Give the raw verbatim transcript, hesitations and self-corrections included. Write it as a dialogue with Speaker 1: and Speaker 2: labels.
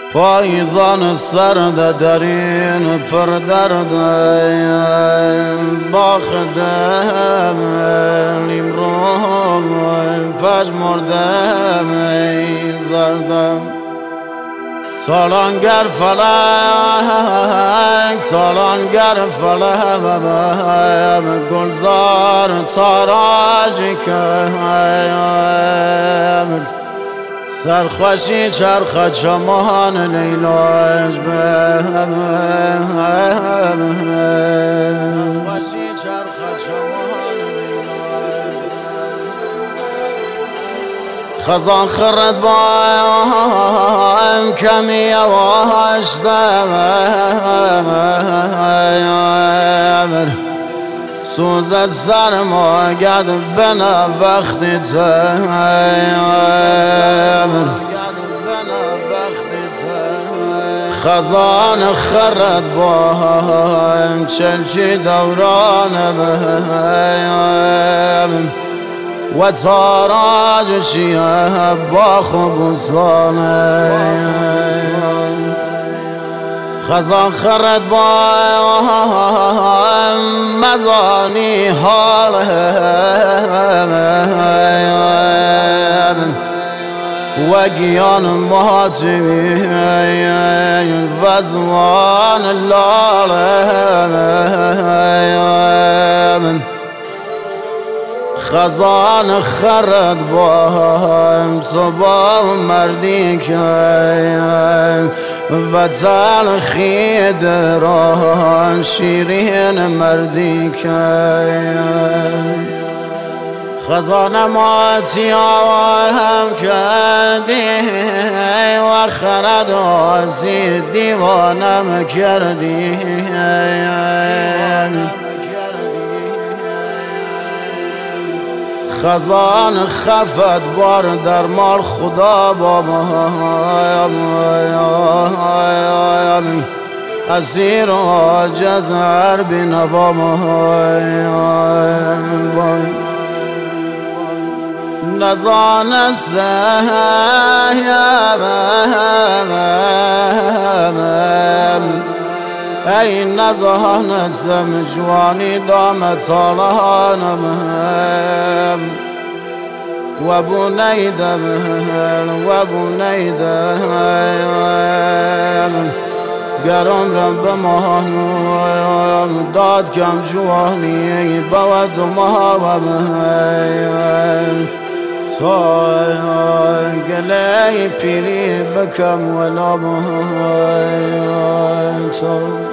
Speaker 1: پاییزان سرد درین پر درد باخدم نیمروم پژمردم زردم تالانگر فلک تالانگر فلک گلزار تاراجی کم سرخوشی چرخ چمان لیلاش به سرخوشی چرخ چمان لیلاش خزان خرد بایم کمی یواشتم سوز سرما گد بنا وقتی تیم خزان خرد بایم چلچی دوران بهم و تاراج چیه با خوبستانه خزان خرد بایم مزانی حال و گیان ماتمی وزوان لالم خزان خرد بایم تو با مردی کن و تلخی دران شیرین مردی کن خزان ماتی آورم کردی و خرد آزی دیوانم کردی خزان خفت بار در مال خدا بابا اسیر عاجز هر بینوا نزانسته ای نزانستم جوانی دام سالانم و بونیدم و بونیدم گرم رم به ماهنویم داد کم جوانی بود و ماهویم تا گله پیری بکم ولا ماهویم